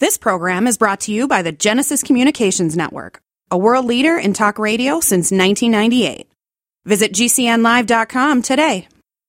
This program is brought to you by the Genesis Communications Network, a world leader in talk radio since 1998. Visit GCNlive.com today.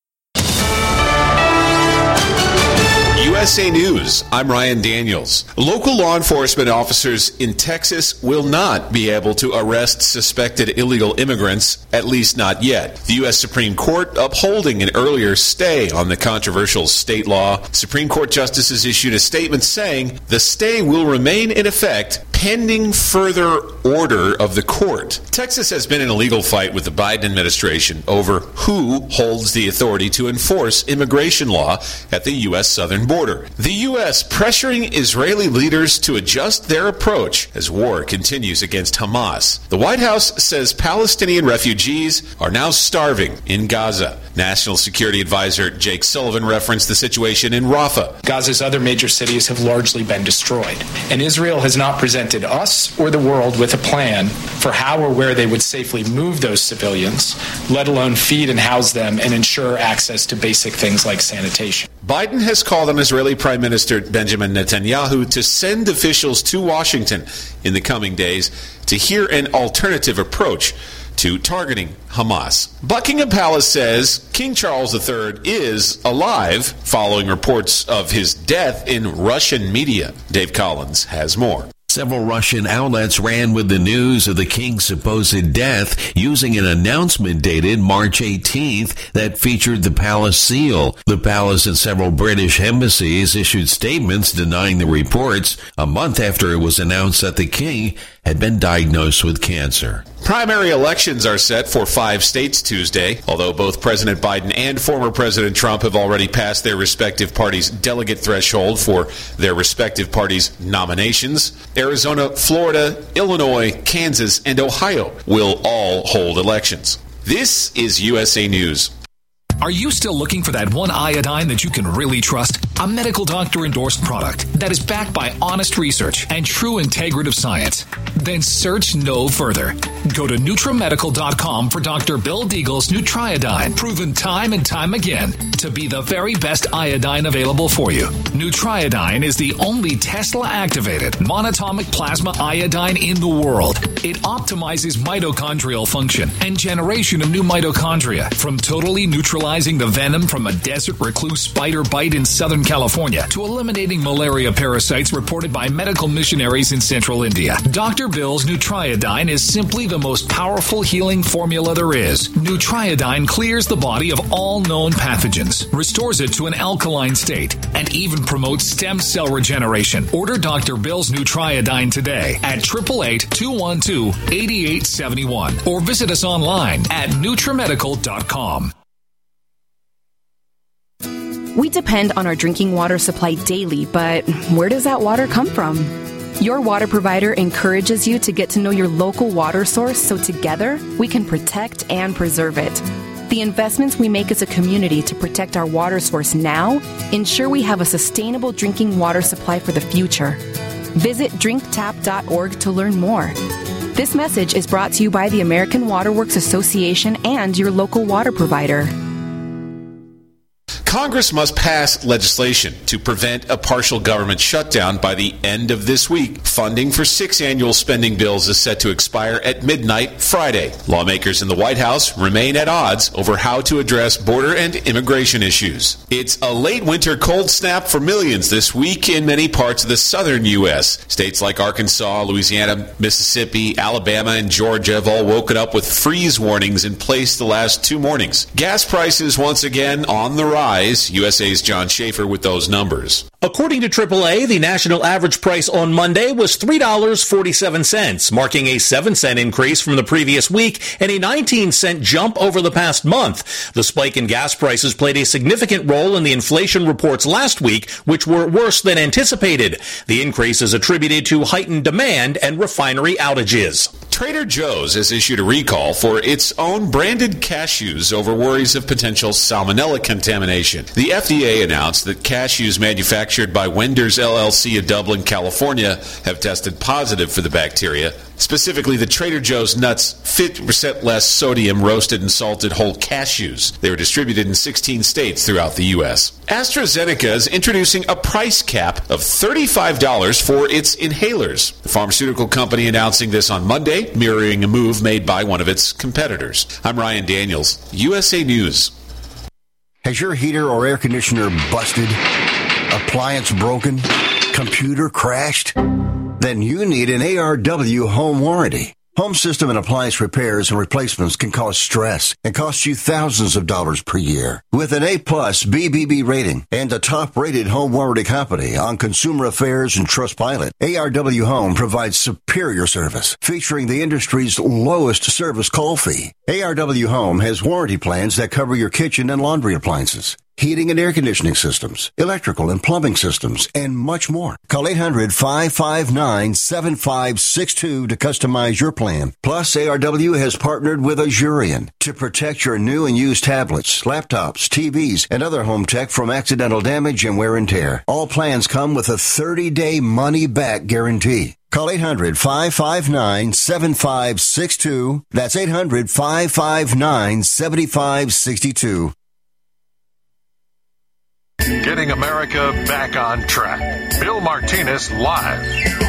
USA News, I'm Ryan Daniels. Local law enforcement officers in Texas will not be able to arrest suspected illegal immigrants, at least not yet. The U.S. Supreme Court upholding an earlier stay on the controversial state law. Supreme Court justices issued a statement saying the stay will remain in effect pending further order of the court. Texas has been in a legal fight with the Biden administration over who holds the authority to enforce immigration law at the U.S. southern border. The U.S. pressuring Israeli leaders to adjust their approach as war continues against Hamas. The White House says Palestinian refugees are now starving in Gaza. National Security Advisor Jake Sullivan referenced the situation in Rafah. Gaza's other major cities have largely been destroyed, and Israel has not presented us or the world with a plan for how or where they would safely move those civilians, let alone feed and house them and ensure access to basic things like sanitation. Biden has called on Israeli Prime Minister Benjamin Netanyahu to send officials to Washington in the coming days to hear an alternative approach to targeting Hamas. Buckingham Palace says King Charles III is alive following reports of his death in Russian media. Dave Collins has more. Several Russian outlets ran with the news of the king's supposed death using an announcement dated March 18th that featured the palace seal. The palace and several British embassies issued statements denying the reports a month after it was announced that the king had been diagnosed with cancer. Primary elections are set for 5 states Tuesday, although both President Biden and former President Trump have already passed their respective parties' delegate threshold for their respective parties' nominations. Arizona, Florida, Illinois, Kansas, and Ohio will all hold elections. This is USA News. Are you still looking for that one iodine that you can really trust? A medical doctor-endorsed product that is backed by honest research and true integrative science? Then search no further. Go to NutriMedical.com for Dr. Bill Deagle's Nutriodine, proven time and time again to be the very best iodine available for you. Nutriodine is the only Tesla-activated monatomic plasma iodine in the world. It optimizes mitochondrial function and generation of new mitochondria from totally neutralizing the venom from a desert recluse spider bite in Southern California to eliminating malaria parasites reported by medical missionaries in central India. Dr. Bill's Nutriodine is simply the most powerful healing formula there is. Nutriodine clears the body of all known pathogens, restores it to an alkaline state, and even promotes stem cell regeneration. Order Dr. Bill's Nutriodine today at 888-212-8871 or visit us online at NutriMedical.com. We depend on our drinking water supply daily, but where does that water come from? Your water provider encourages you to get to know your local water source so together we can protect and preserve it. The investments we make as a community to protect our water source now ensure we have a sustainable drinking water supply for the future. Visit drinktap.org to learn more. This message is brought to you by the American Water Works Association and your local water provider. Congress must pass legislation to prevent a partial government shutdown by the end of this week. Funding for 6 annual spending bills is set to expire at midnight Friday. Lawmakers in the White House remain at odds over how to address border and immigration issues. It's a late winter cold snap for millions this week in many parts of the southern U.S. States like Arkansas, Louisiana, Mississippi, Alabama, and Georgia have all woken up with freeze warnings in place the last 2 mornings. Gas prices once again on the rise. USA's John Schaefer with those numbers. According to AAA, the national average price on Monday was $3.47, marking a 7-cent increase from the previous week and a 19-cent jump over the past month. The spike in gas prices played a significant role in the inflation reports last week, which were worse than anticipated. The increase is attributed to heightened demand and refinery outages. Trader Joe's has issued a recall for its own branded cashews over worries of potential salmonella contamination. The FDA announced that cashews manufactured manufactured by Wenders LLC of Dublin, California, have tested positive for the bacteria. Specifically, the Trader Joe's nuts, 50% less sodium roasted and salted whole cashews. They were distributed in 16 states throughout the U.S. AstraZeneca is introducing a price cap of $35 for its inhalers. The pharmaceutical company announcing this on Monday, mirroring a move made by one of its competitors. I'm Ryan Daniels, USA News. Has your heater or air conditioner busted? Appliance broken? Computer crashed? Then you need an ARW home warranty. Home system and appliance repairs and replacements can cause stress and cost you thousands of dollars per year. With an A-plus BBB rating and a top-rated home warranty company on Consumer Affairs and Trustpilot, ARW Home provides superior service, featuring the industry's lowest service call fee. ARW Home has warranty plans that cover your kitchen and laundry appliances, heating and air conditioning systems, electrical and plumbing systems, and much more. Call 800-559-7562 to customize your plan. Plus, ARW has partnered with Azurion to protect your new and used tablets, laptops, TVs, and other home tech from accidental damage and wear and tear. All plans come with a 30-day money-back guarantee. Call 800-559-7562. That's 800-559-7562. Getting America back on track. Bill Martinez live.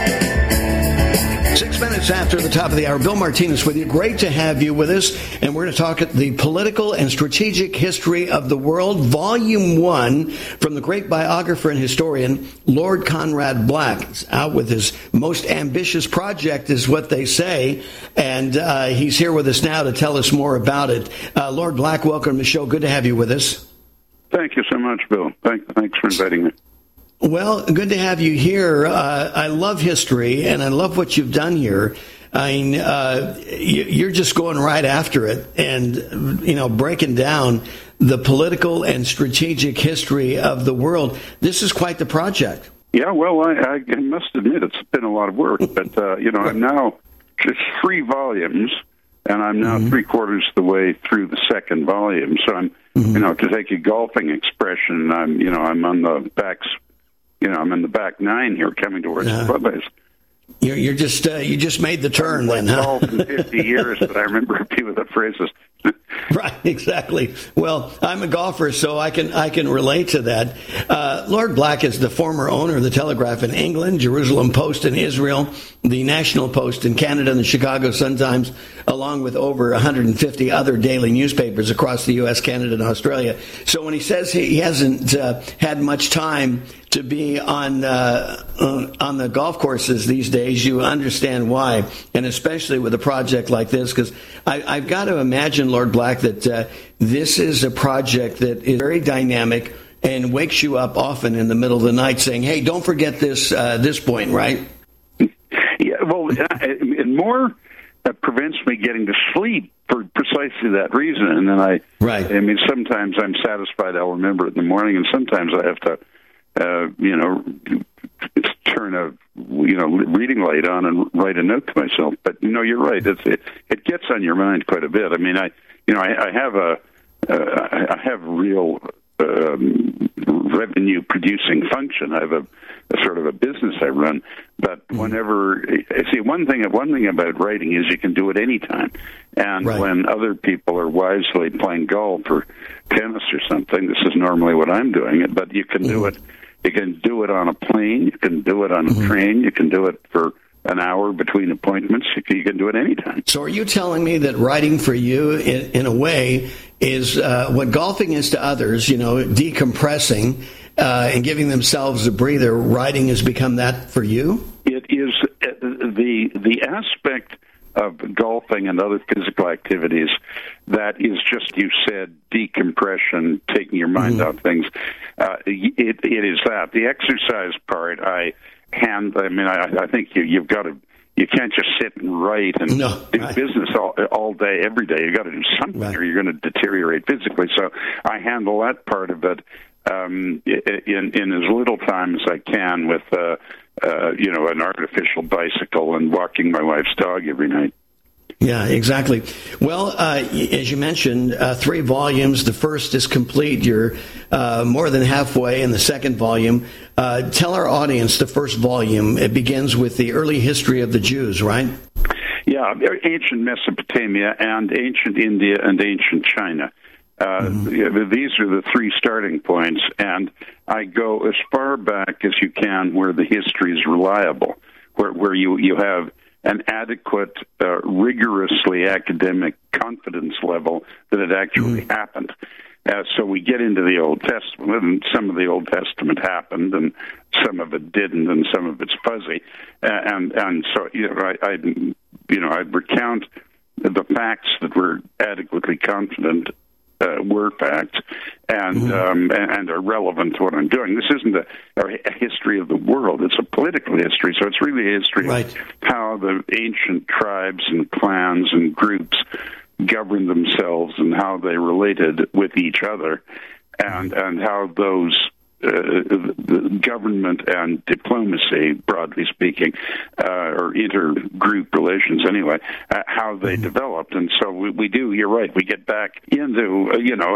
6 minutes after the top of the hour, Bill Martinez with you. Great to have you with us. And we're going to talk the political and strategic history of the world, Volume 1, from the great biographer and historian, Lord Conrad Black. He's out with his most ambitious project, is what they say. And he's here with us now to tell us more about it. Lord Black, welcome to the show. Good to have you with us. Thank you so much, Bill. Thanks for inviting me. Well, good to have you here. I love history, and I love what you've done here. I mean, you're just going right after it and, breaking down the political and strategic history of the world. This is quite the project. Yeah, well, I must admit it's been a lot of work, but, I'm now just 3 volumes, and I'm now 3/4 the way through the second volume. So I'm, to take a golfing expression, I'm on the backs. I'm in the back 9 here, coming towards the clubhouse. You just made the turn then, huh? Golf in 50 years, but I remember a few of the phrases. Right, exactly. Well, I'm a golfer, so I can relate to that. Lord Black is the former owner of the Telegraph in England, Jerusalem Post in Israel, the National Post in Canada, and the Chicago Sun-Times, along with over 150 other daily newspapers across the U.S., Canada, and Australia. So when he says he hasn't had much time to be on the golf courses these days, you understand why, and especially with a project like this, because I've got to imagine, Lord Black, that this is a project that is very dynamic and wakes you up often in the middle of the night saying, hey, don't forget this point, right? Yeah, well, it more prevents me getting to sleep for precisely that reason. And then sometimes I'm satisfied I'll remember it in the morning, and sometimes I have to turn a reading light on and write a note to myself. But you're right. It gets on your mind quite a bit. I mean, I have a real revenue producing function. I have a sort of a business I run. But whenever one thing about writing is you can do it anytime. And when other people are wisely playing golf or tennis or something, this is normally what I'm doing. But you can do it. You can do it on a plane. You can do it on a train. You can do it for an hour between appointments. You can do it anytime. So are you telling me that writing for you, in a way, is what golfing is to others, decompressing and giving themselves a breather? Writing has become that for you? It is the aspect of golfing and other physical activities that is just, you said, decompression, taking your mind off things. It is that. The exercise part, I think you've got to. You can't just sit and write and do business all day, every day. You've got to do something, or you're going to deteriorate physically. So I handle that part of it in as little time as I can with an artificial bicycle and walking my wife's dog every night. Yeah, exactly. Well, as you mentioned, 3 volumes. The first is complete. You're more than halfway in the second volume. Tell our audience the first volume. It begins with the early history of the Jews, right? Yeah, ancient Mesopotamia and ancient India and ancient China. These are the 3 starting points, and I go as far back as you can where the history is reliable, where you have an adequate, rigorously academic confidence level that it actually happened. So we get into the Old Testament, and some of the Old Testament happened, and some of it didn't, and some of it's fuzzy. And so I'd recount the facts that were adequately confident were facts and are relevant to what I'm doing. This isn't a history of the world. It's a political history, so it's really a history of how the ancient tribes and clans and groups governed themselves and how they related with each other and how those the government and diplomacy, broadly speaking, or intergroup relations anyway, how they developed. And so we do, you're right, we get back into,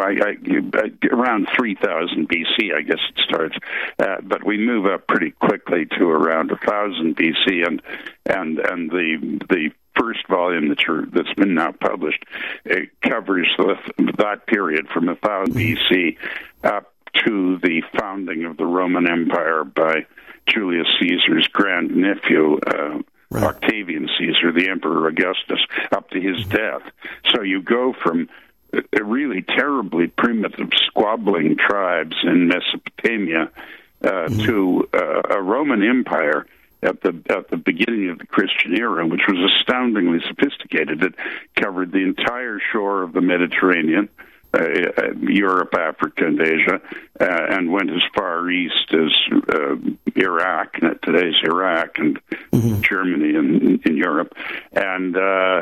around 3000 BC, I guess it starts, but we move up pretty quickly to around 1000 BC, and the first volume that's been now published, it covers that period from 1000 BC up to the founding of the Roman Empire by Julius Caesar's grandnephew, Octavian Caesar, the Emperor Augustus, up to his death. So you go from really terribly primitive, squabbling tribes in Mesopotamia to a Roman Empire at the beginning of the Christian era, which was astoundingly sophisticated. It covered the entire shore of the Mediterranean, Europe, Africa, and Asia, and went as far east as Iraq, today's Iraq, and Germany in Europe, and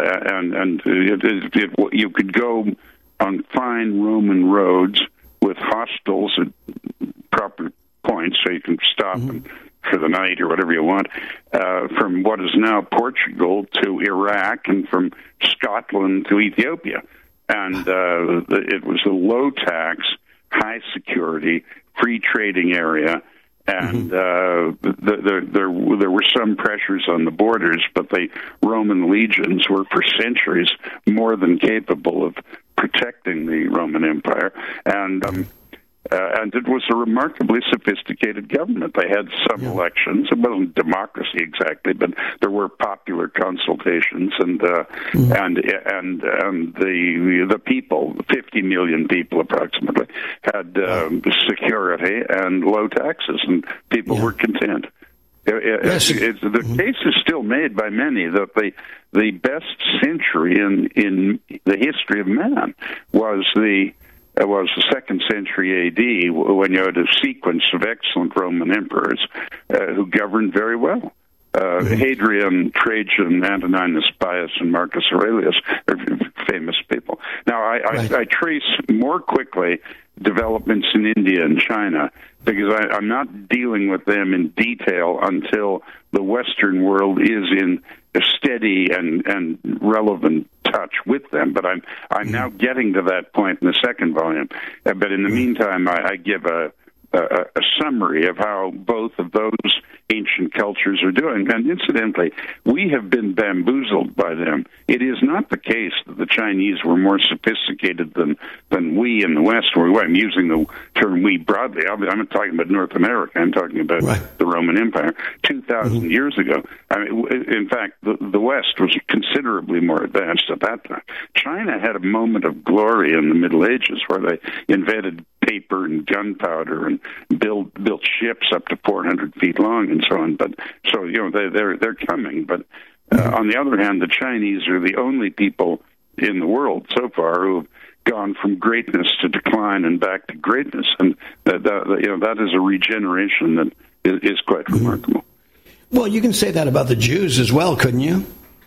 you could go on fine Roman roads with hostels at proper points, so you can stop for the night or whatever you want, from what is now Portugal to Iraq, and from Scotland to Ethiopia. And it was a low-tax, high-security, free trading area, and there were some pressures on the borders, but the Roman legions were for centuries more than capable of protecting the Roman Empire, and it was a remarkably sophisticated government. They had some elections. It wasn't democracy exactly, but there were popular consultations, and the people, 50 million people approximately, had security and low taxes, and people were content. The case is still made by many that the best century in the history of man was the 2nd century A.D., when you had a sequence of excellent Roman emperors who governed very well. Hadrian, Trajan, Antoninus Pius, and Marcus Aurelius are famous people. Now, I trace more quickly developments in India and China because I'm not dealing with them in detail until the Western world is in a steady and relevant touch with them. But I'm now getting to that point in the second volume. But in the meantime, I give a summary of how both of those ancient cultures are doing. And incidentally, we have been bamboozled by them. It is not the case that the Chinese were more sophisticated than we in the West were. I'm using the term we broadly. I'm not talking about North America. I'm talking about the Roman Empire. 2,000 years ago, I mean, in fact, the West was considerably more advanced at that time. China had a moment of glory in the Middle Ages where they invented paper and gunpowder and built ships up to 400 feet long and so on. But so they're coming. But on the other hand, the Chinese are the only people in the world so far who have gone from greatness to decline and back to greatness, and that is a regeneration that is quite remarkable. Well, you can say that about the Jews as well, couldn't you?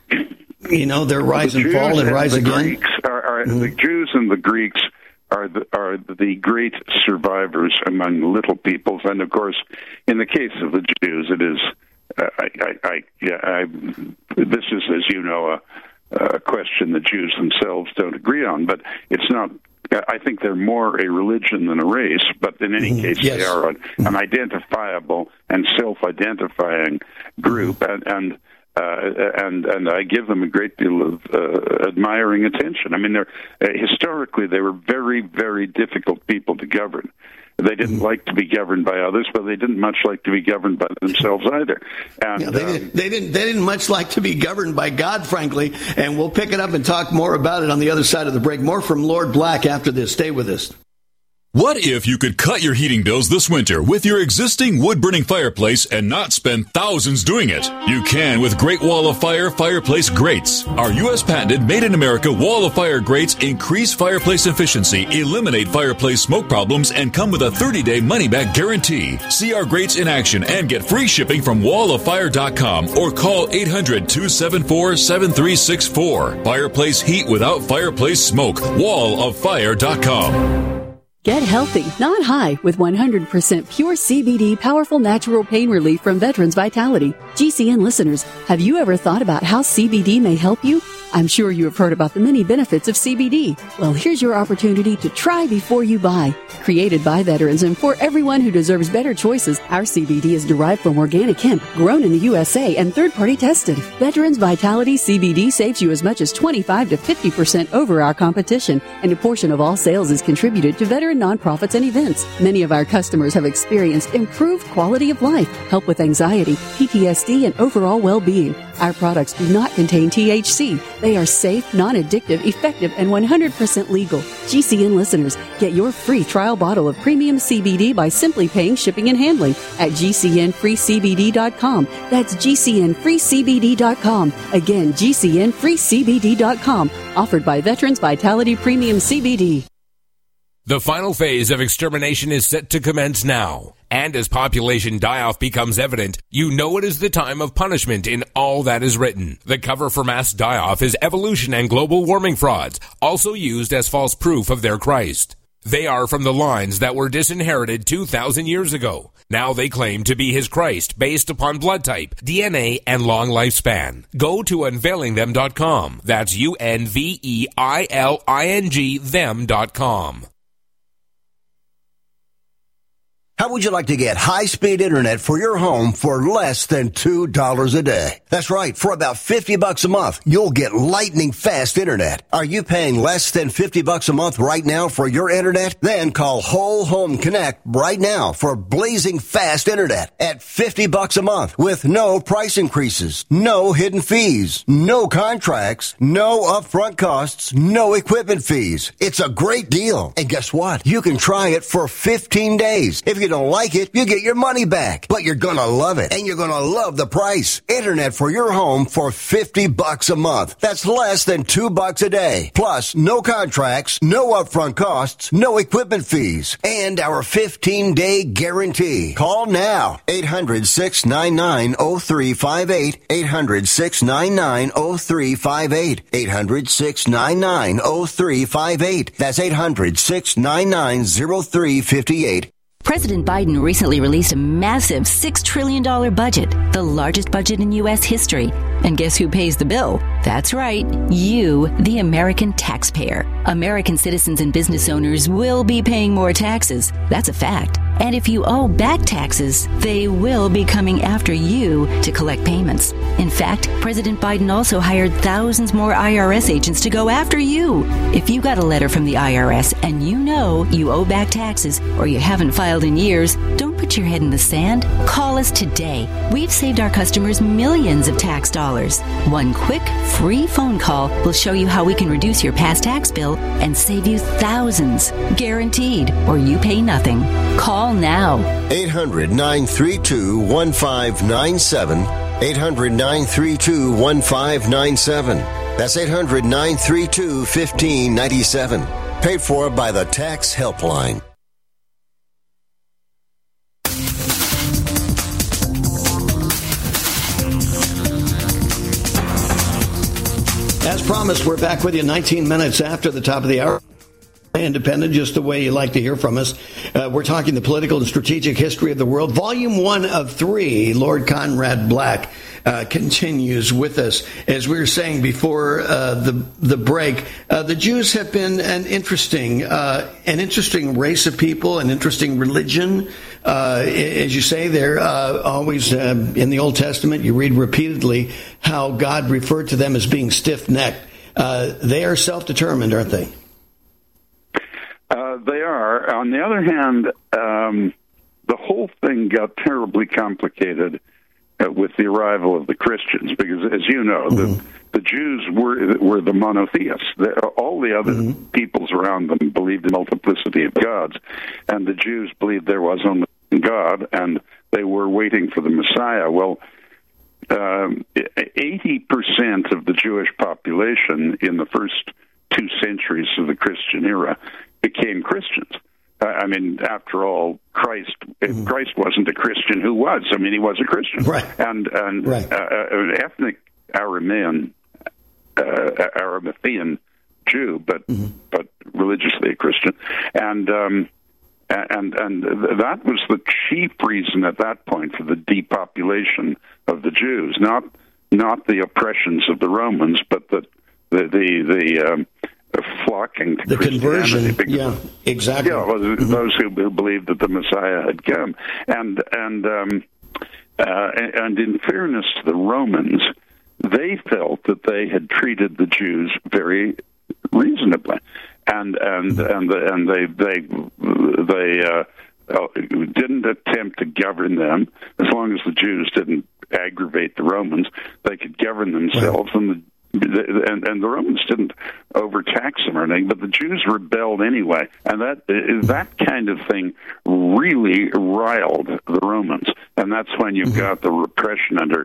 Their rise and fall and rise again. The Jews and the Greeks are the great survivors among little peoples, and of course, in the case of the Jews, it is. This is, as you know, a question the Jews themselves don't agree on. But it's not. I think they're more a religion than a race, but in any case, they are an identifiable and self-identifying group, and I give them a great deal of admiring attention. I mean, historically they were very, very difficult people to govern. They didn't like to be governed by others, but they didn't much like to be governed by themselves either. And they didn't much like to be governed by God, frankly. And we'll pick it up and talk more about it on the other side of the break. More from Lord Black after this. Stay with us. What if you could cut your heating bills this winter with your existing wood-burning fireplace and not spend thousands doing it? You can with Great Wall of Fire fireplace grates. Our U.S. patented made-in-America Wall of Fire grates increase fireplace efficiency, eliminate fireplace smoke problems, and come with a 30-day money-back guarantee. See our grates in action and get free shipping from walloffire.com or call 800-274-7364. Fireplace heat without fireplace smoke. walloffire.com. Get healthy, not high, with 100% pure CBD powerful natural pain relief from Veterans Vitality. GCN listeners, have you ever thought about how CBD may help you? I'm sure you have heard about the many benefits of CBD. Well, here's your opportunity to try before you buy. Created by veterans and for everyone who deserves better choices, our CBD is derived from organic hemp, grown in the USA and third-party tested. Veterans Vitality CBD saves you as much as 25 to 50% over our competition, and a portion of all sales is contributed to veteran nonprofits and events. Many of our customers have experienced improved quality of life, help with anxiety, PTSD, and overall well-being. Our products do not contain THC. They are safe, non-addictive, effective, and 100% legal. GCN listeners, get your free trial bottle of premium CBD by simply paying shipping and handling at GCNFreeCBD.com. That's GCNFreeCBD.com. Again, GCNFreeCBD.com. Offered by Veterans Vitality Premium CBD. The final phase of extermination is set to commence now. And as population die-off becomes evident, you know it is the time of punishment in all that is written. The cover for mass die-off is evolution and global warming frauds, also used as false proof of their Christ. They are from the lines that were disinherited 2,000 years ago. Now they claim to be his Christ based upon blood type, DNA, and long lifespan. Go to unveilingthem.com. That's UNVEILING them.com. How would you like to get high-speed internet for your home for less than $2 a day? That's right. For about $50 a month, you'll get lightning-fast internet. Are you paying less than $50 a month right now for your internet? Then call Whole Home Connect right now for blazing fast internet at $50 a month with no price increases, no hidden fees, no contracts, no upfront costs, no equipment fees. It's a great deal. And guess what? You can try it for 15 days. If you don't like it, you get your money back. But you're gonna love it, and you're gonna love the price. Internet for your home for $50 a month. That's less than $2 a day. Plus, no contracts, no upfront costs, no equipment fees, and our 15-day guarantee. Call now. 800-699-0358. 800-699-0358. 800-699-0358. That's 800-699-0358. President Biden recently released a massive $6 trillion budget, the largest budget in U.S. history. And guess who pays the bill? That's right, you, the American taxpayer. American citizens and business owners will be paying more taxes. That's a fact. And if you owe back taxes, they will be coming after you to collect payments. In fact, President Biden also hired thousands more IRS agents to go after you. If you got a letter from the IRS and you know you owe back taxes or you haven't filed in years, don't put your head in the sand. Call us today. We've saved our customers millions of tax dollars. One quick, free phone call will show you how we can reduce your past tax bill and save you thousands. Guaranteed, or you pay nothing. Call now. 800-932-1597. 800-932-1597. That's 800-932-1597. Paid for by the Tax Helpline. As promised, we're back with you 19 minutes after the top of the hour. Independent, just the way you like to hear from us. We're talking the political and strategic history of the world. Volume 1 of 3, Lord Conrad Black continues with us. As we were saying before the break, the Jews have been an interesting race of people, an interesting religion. As you say, they're always in the Old Testament, you read repeatedly how God referred to them as being stiff-necked. They are self-determined, aren't they? They are. On the other hand, the whole thing got terribly complicated with the arrival of the Christians, because, as you know, the Jews were the monotheists. All the other peoples around them believed in multiplicity of gods, and the Jews believed there was only one God, and they were waiting for the Messiah. Well, 80% of the Jewish population in the first 2 centuries of the Christian era became Christians. I mean, after all, Christ wasn't a Christian. Who was? I mean, he was a Christian. Right. And ethnic Aramean Jew, but religiously a Christian. And that was the chief reason at that point for the depopulation of the Jews, not the oppressions of the Romans, but the flocking to the conversion. Yeah, exactly. Yeah, those who believed that the Messiah had come, and in fairness to the Romans, they felt that they had treated the Jews very reasonably, and they didn't attempt to govern them. As long as the Jews didn't aggravate the Romans, they could govern themselves, and the Romans didn't overtax them or anything, but the Jews rebelled anyway, and that kind of thing really riled the Romans, and that's when you got the repression under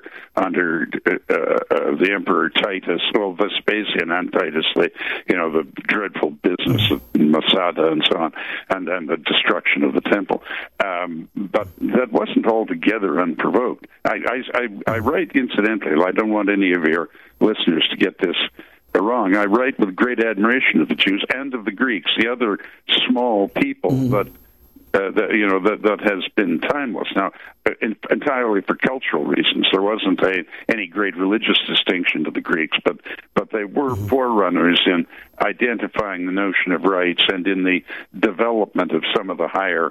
the Emperor Titus, well, Vespasian and Titus, the dreadful business of Masada and so on, and the destruction of the temple. But that wasn't altogether unprovoked. I write, incidentally, I don't want any of your listeners to get this wrong. I write with great admiration of the Jews and of the Greeks, the other small people that has been timeless. Now, entirely for cultural reasons, there wasn't any great religious distinction to the Greeks, but they were forerunners in identifying the notion of rights and in the development of some of the higher,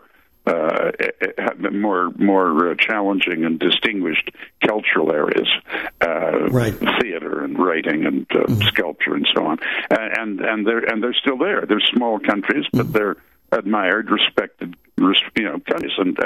more challenging and distinguished cultural areas, theater and writing and sculpture and so on, and they're still there. They're small countries, but they're admired, respected, countries, and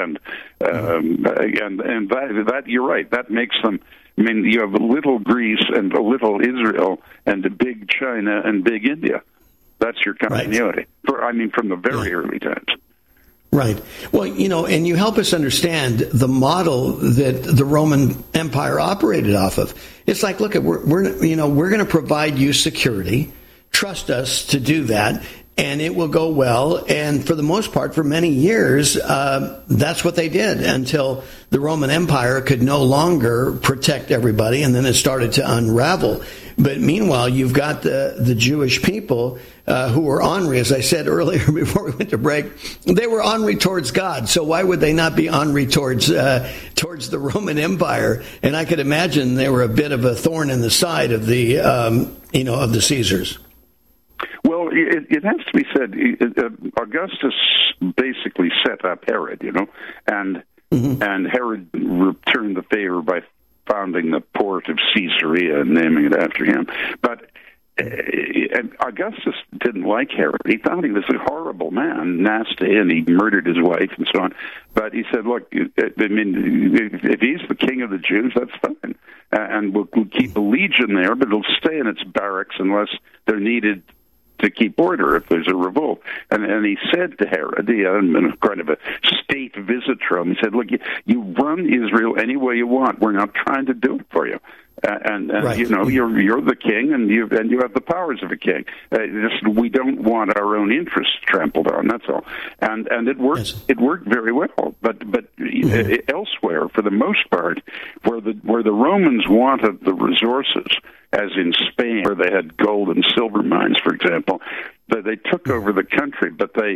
that you're right. That makes them. I mean, you have a little Greece and a little Israel and a big China and big India. That's your continuity. From the very early times. Right. Well, and you help us understand the model that the Roman Empire operated off of. It's like, look, we're going to provide you security. Trust us to do that, and it will go well. And for the most part, for many years, that's what they did until the Roman Empire could no longer protect everybody, and then it started to unravel. But meanwhile, you've got the Jewish people who were ornery, as I said earlier before we went to break. They were ornery towards God, so why would they not be ornery towards the Roman Empire? And I could imagine they were a bit of a thorn in the side of the of the Caesars. Well, it has to be said, Augustus basically set up Herod, and Herod returned the favor by founding the port of Caesarea and naming it after him. But Augustus didn't like Herod. He thought he was a horrible man, nasty, and he murdered his wife and so on. But he said, look, if he's the king of the Jews, that's fine. And we'll keep a legion there, but it'll stay in its barracks unless they're needed to keep order if there's a revolt. And he said to Herod, kind of a state visit from him, he said, look, you run Israel any way you want. We're not trying to do it for you. You're the king, and you have the powers of a king. We don't want our own interests trampled on. That's all. And it worked. Yes. It worked very well. But elsewhere, for the most part, where the Romans wanted the resources, as in Spain, where they had gold and silver mines, for example, They took over the country, but they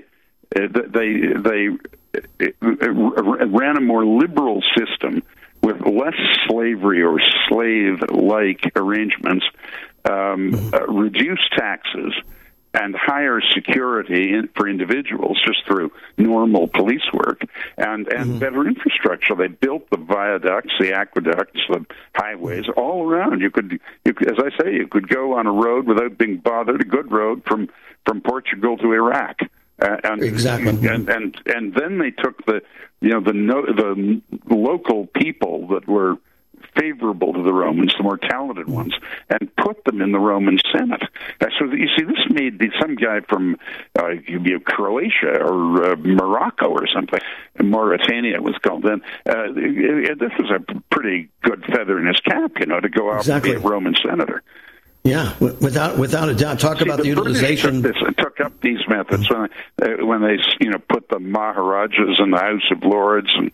ran a more liberal system with less slavery or slave-like arrangements, reduced taxes, and higher security for individuals just through normal police work, and better infrastructure. They built the viaducts, the aqueducts, the highways all around. You could, as I say, you could go on a road without being bothered, a good road from Portugal to Iraq. Exactly. And then they took the local people that were favorable to the Romans, the more talented ones, and put them in the Roman Senate. So you see, this made some guy from Croatia or Morocco or something, Mauritania was called then. This was a pretty good feather in his cap, to go out and be a Roman senator. Yeah, without a doubt. Talk about the utilization. Took up these methods when they put the Maharajas in the House of Lords and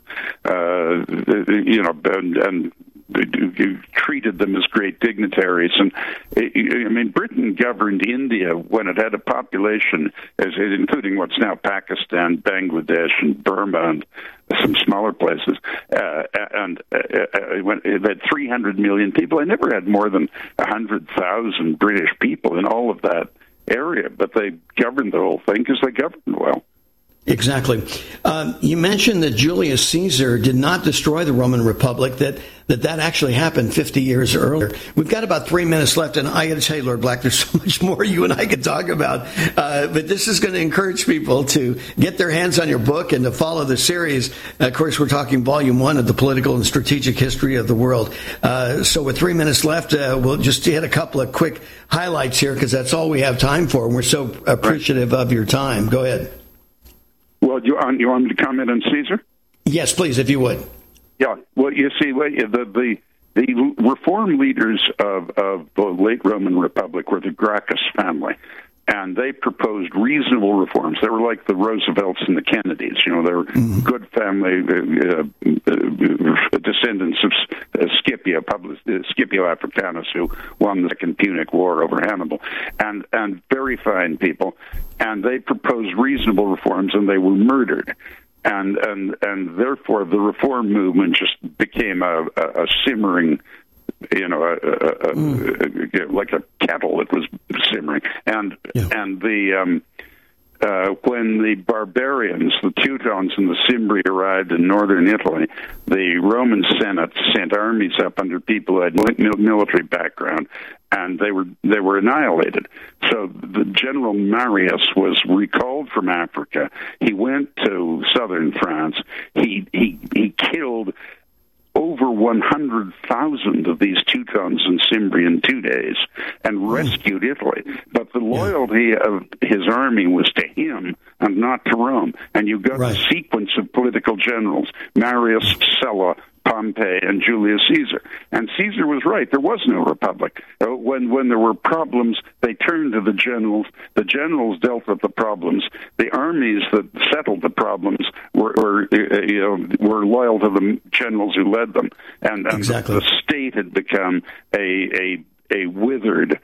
treated them as great dignitaries. And Britain governed India when it had a population, including what's now Pakistan, Bangladesh, and Burma, and some smaller places, and it had 300 million people. They never had more than 100,000 British people in all of that area, but they governed the whole thing because they governed well. Exactly. You mentioned that Julius Caesar did not destroy the Roman Republic, that actually happened 50 years earlier. We've got about 3 minutes left, and I got to tell you, Lord Black, there's so much more you and I could talk about. But this is going to encourage people to get their hands on your book and to follow the series. Of course, we're talking Volume 1 of the Political and Strategic History of the World. So with 3 minutes left, we'll just hit a couple of quick highlights here, because that's all we have time for, and we're so appreciative of your time. Go ahead. Well, you want me to comment on Caesar? Yes, please, if you would. Yeah. Well, you see, the reform leaders of the late Roman Republic were the Gracchus family, and they proposed reasonable reforms. They were like the Roosevelts and the Kennedys. They were good family descendants of Scipio Africanus, who won the Second Punic War over Hannibal, and very fine people. And they proposed reasonable reforms, and they were murdered. And therefore, the reform movement just became a simmering, like a kettle that was simmering. And when the barbarians, the Teutons and the Cimbri, arrived in northern Italy, the Roman Senate sent armies up under people who had military background, and they were annihilated. So the General Marius was recalled from Africa. He went to southern France. He killed over 100,000 of these Teutons and Cimbri in 2 days and rescued Italy. But the loyalty of his army was to him and not to Rome. And you got a sequence of political generals: Marius, Sulla, Pompey, and Julius Caesar. And Caesar was right. There was no republic. When there were problems, they turned to the generals. The generals dealt with the problems. The armies that settled the problems were loyal to the generals who led them. And the state had become a withered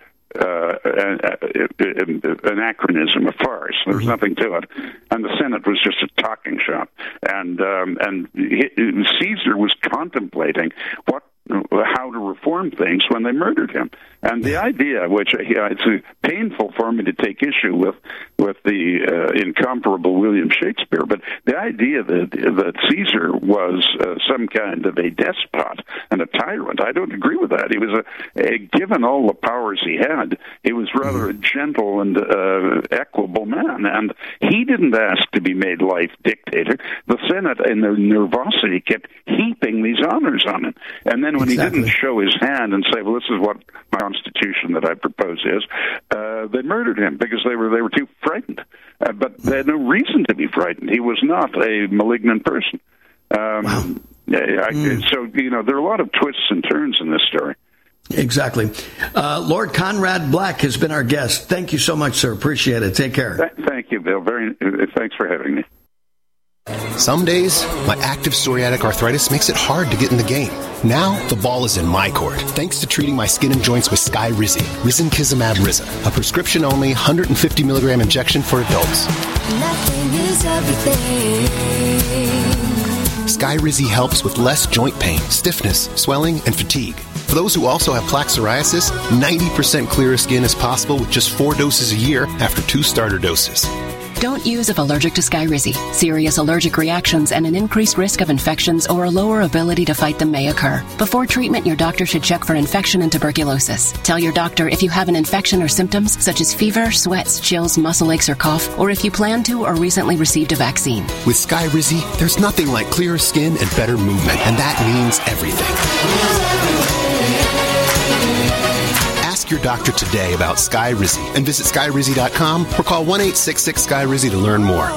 anachronism, a farce. There was nothing to it, and the Senate was just a talking shop. And Caesar was contemplating how to reform things when they murdered him. And the idea, which it's painful for me to take issue with the incomparable William Shakespeare, but the idea that Caesar was some kind of a despot and a tyrant, I don't agree with that. He was given all the powers he had, he was rather a gentle and equable man, and he didn't ask to be made life dictator. The Senate, in their nervosity, kept heaping these honors on him. And then when he didn't show his hand and say, well, this is what my constitution that I propose is, they murdered him because they were too frightened. But they had no reason to be frightened. He was not a malignant person. So, there are a lot of twists and turns in this story. Exactly. Lord Conrad Black has been our guest. Thank you so much, sir. Appreciate it. Take care. Thank you, Bill. Thanks for having me. Some days, my active psoriatic arthritis makes it hard to get in the game. Now, the ball is in my court, thanks to treating my skin and joints with Skyrizi, Risankizumab Riza, a prescription-only 150 milligram injection for adults. Nothing is everything. Skyrizi helps with less joint pain, stiffness, swelling, and fatigue. For those who also have plaque psoriasis, 90% clearer skin is possible with just 4 doses a year after 2 starter doses. Don't use if allergic to Skyrizi. Serious allergic reactions and an increased risk of infections or a lower ability to fight them may occur. Before treatment, your doctor should check for infection and tuberculosis. Tell your doctor if you have an infection or symptoms such as fever, sweats, chills, muscle aches, or cough, or if you plan to or recently received a vaccine. With Skyrizi, there's nothing like clearer skin and better movement, and that means everything. Ask your doctor today about Skyrizi and visit Skyrizi.com or call 1-866-SKYRIZI to learn more.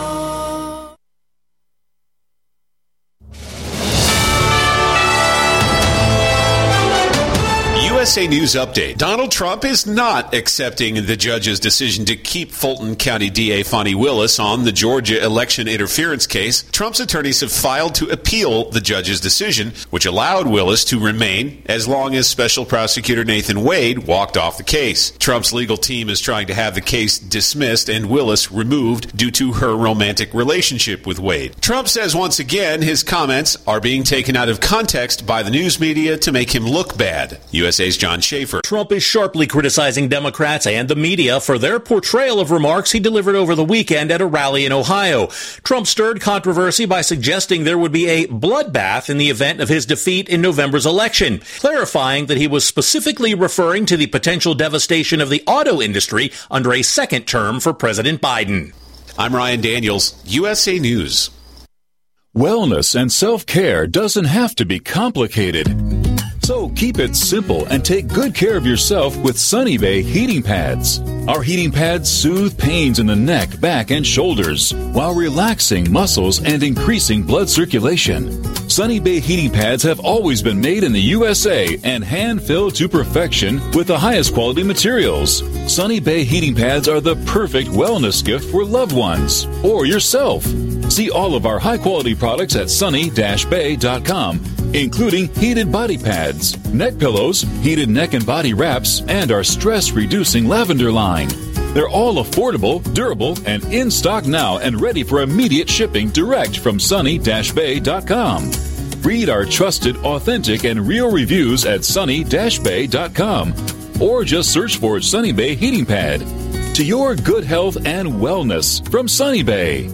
USA News Update. Donald Trump is not accepting the judge's decision to keep Fulton County DA Fani Willis on the Georgia election interference case. Trump's attorneys have filed to appeal the judge's decision, which allowed Willis to remain as long as Special Prosecutor Nathan Wade walked off the case. Trump's legal team is trying to have the case dismissed and Willis removed due to her romantic relationship with Wade. Trump says once again his comments are being taken out of context by the news media to make him look bad. USA's John Schaefer. Trump is sharply criticizing Democrats and the media for their portrayal of remarks he delivered over the weekend at a rally in Ohio. Trump stirred controversy by suggesting there would be a bloodbath in the event of his defeat in November's election, clarifying that he was specifically referring to the potential devastation of the auto industry under a second term for President Biden. I'm Ryan Daniels, USA News. Wellness and self-care doesn't have to be complicated. So keep it simple and take good care of yourself with Sunny Bay heating pads. Our heating pads soothe pains in the neck, back, and shoulders while relaxing muscles and increasing blood circulation. Sunny Bay heating pads have always been made in the USA and hand-filled to perfection with the highest quality materials. Sunny Bay heating pads are the perfect wellness gift for loved ones or yourself. See all of our high-quality products at sunny-bay.com, including heated body pads, neck pillows, heated neck and body wraps, and our stress-reducing lavender line. They're all affordable, durable, and in stock now and ready for immediate shipping direct from sunny-bay.com. Read our trusted, authentic, and real reviews at sunny-bay.com or just search for Sunny Bay Heating Pad. To your good health and wellness from Sunny Bay.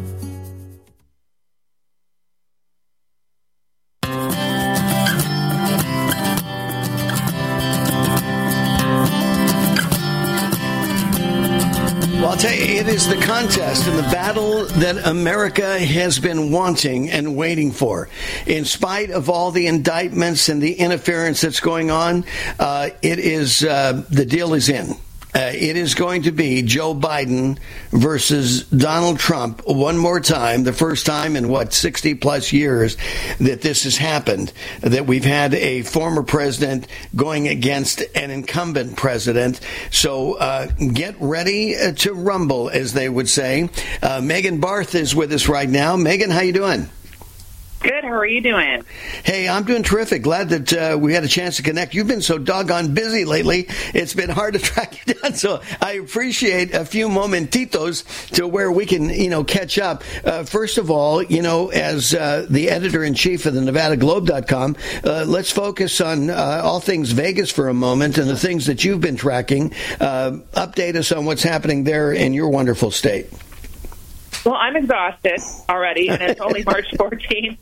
I'll tell you, it is the contest and the battle that America has been wanting and waiting for. In spite of all the indictments and the interference that's going on, the deal is in. It is going to be Joe Biden versus Donald Trump one more time, the first time in, 60-plus years that this has happened, that we've had a former president going against an incumbent president. So get ready to rumble, as they would say. Megan Barth is with us right now. Megan, how you doing? Good. How are you doing? Hey, I'm doing terrific. Glad that we had a chance to connect. You've been so doggone busy lately. It's been hard to track you down. So I appreciate a few momentitos to where we can, catch up. First of all, as the editor-in-chief of the NevadaGlobe.com, let's focus on all things Vegas for a moment and the things that you've been tracking. Update us on what's happening there in your wonderful state. Well, I'm exhausted already, and it's only March 14th.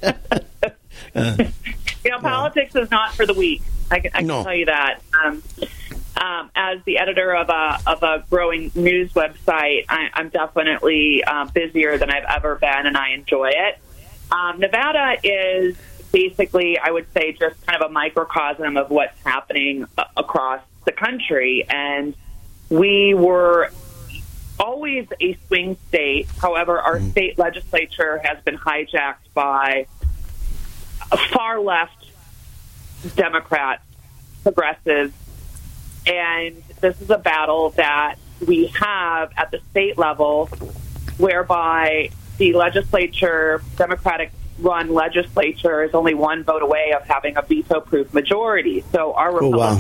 Politics is not for the weak. I can tell you that. As the editor of a growing news website, I'm definitely busier than I've ever been, and I enjoy it. Nevada is basically, I would say, just kind of a microcosm of what's happening across the country, and we were always a swing state. However, our state legislature has been hijacked by far left Democrats, progressives, and this is a battle that we have at the state level whereby the legislature, Democratic-run legislature, is only one vote away of having a veto-proof majority. So our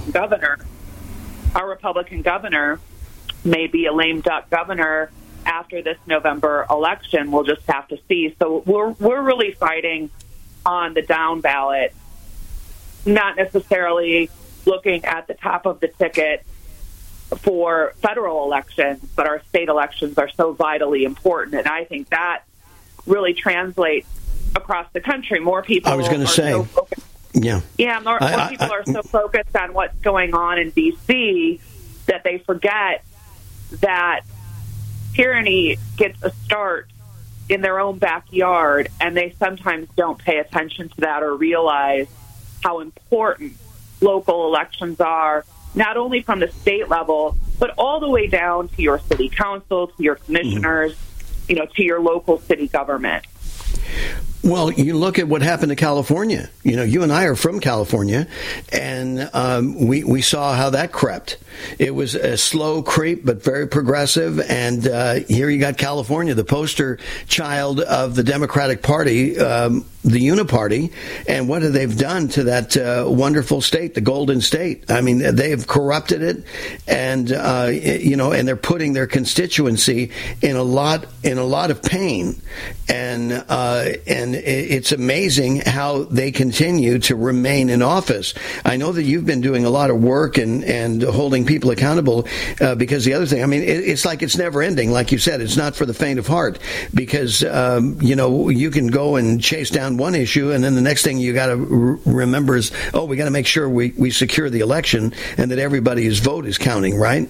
Republican governor may be a lame duck governor after this November election. We'll just have to see. So we're really fighting on the down ballot, not necessarily looking at the top of the ticket for federal elections, but our state elections are so vitally important. And I think that really translates across the country. More people more people are so focused on what's going on in D.C. that they forget that tyranny gets a start in their own backyard, and they sometimes don't pay attention to that or realize how important local elections are, not only from the state level, but all the way down to your city council, to your commissioners, to your local city government. Well, you look at what happened to California. You and I are from California, and we saw how that crept. It was a slow creep, but very progressive. And here you got California, the poster child of the Democratic Party, the Uniparty, and what have they've done to that wonderful state, the Golden State? I mean, they've corrupted it, and and they're putting their constituency in a lot of pain, and it's amazing how they continue to remain in office. I know that you've been doing a lot of work and holding people accountable because the other thing, I mean, it's like it's never ending. Like you said, it's not for the faint of heart because you can go and chase down one issue, and then the next thing you got to remember is, we got to make sure we secure the election and that everybody's vote is counting, right?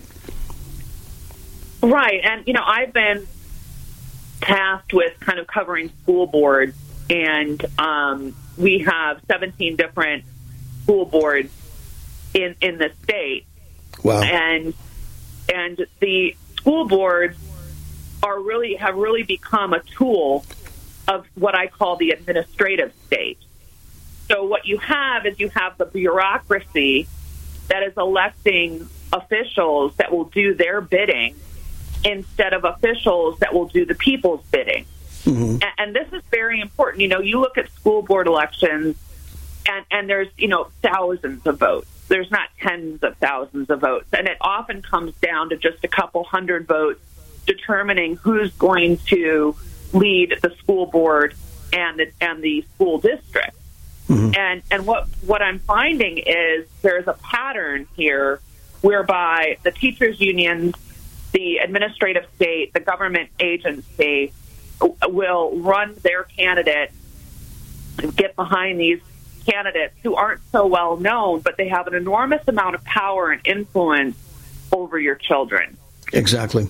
Right. And, I've been tasked with kind of covering school boards, and we have 17 different school boards in the state. Wow. And the school boards have really become a tool of what I call the administrative state. So what you have is the bureaucracy that is electing officials that will do their bidding instead of officials that will do the people's bidding. Mm-hmm. And this is very important. You look at school board elections and there's, thousands of votes. There's not tens of thousands of votes. And it often comes down to just a couple hundred votes determining who's going to lead the school board and the school district. Mm-hmm. And what I'm finding is there's a pattern here whereby the teachers' unions, the administrative state, the government agency will run their candidate and get behind these candidates who aren't so well known, but they have an enormous amount of power and influence over your children. Exactly.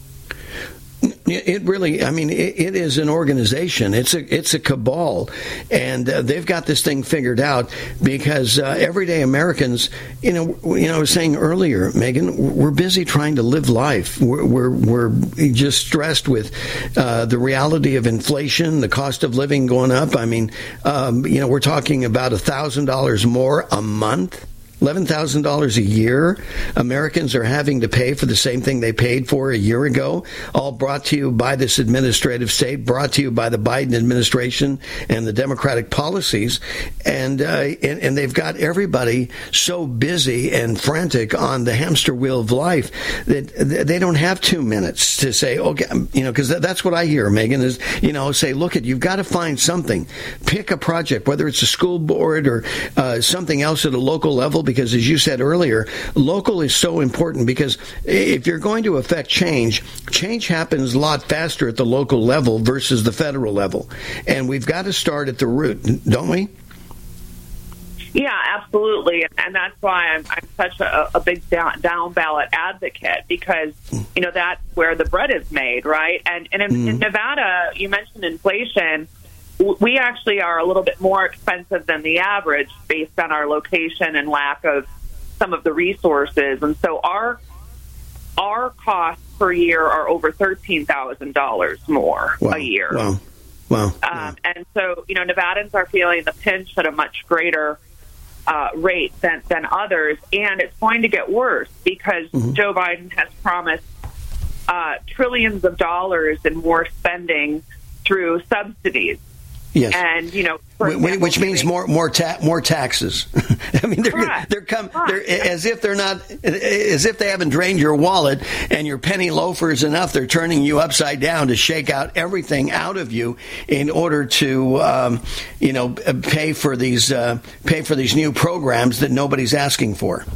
It really, it is an organization. It's a cabal, and they've got this thing figured out because everyday Americans, I was saying earlier, Megan, we're busy trying to live life. We're just stressed with the reality of inflation, the cost of living going up. We're talking about $1,000 more a month. $11,000 a year Americans are having to pay for the same thing they paid for a year ago, all brought to you by this administrative state, brought to you by the Biden administration and the Democratic policies. And they've got everybody so busy and frantic on the hamster wheel of life that they don't have 2 minutes to say, okay, because that's what I hear, Megan, is, say, look, you've got to find something. Pick a project, whether it's a school board or something else at a local level, because as you said earlier, local is so important because if you're going to affect change happens a lot faster at the local level versus the federal level. And we've got to start at the root, don't we? Yeah, absolutely. And that's why I'm such a big down ballot advocate because, that's where the bread is made, right? And in Nevada, you mentioned inflation. We actually are a little bit more expensive than the average based on our location and lack of some of the resources. And so our costs per year are over $13,000 more a year. Wow. And so, Nevadans are feeling the pinch at a much greater rate than others. And it's going to get worse because Joe Biden has promised trillions of dollars in more spending through subsidies. Yes, and which means more taxes. I mean, they're as if they haven't drained your wallet and your penny loafers enough. They're turning you upside down to shake out everything out of you in order to pay for these new programs that nobody's asking for.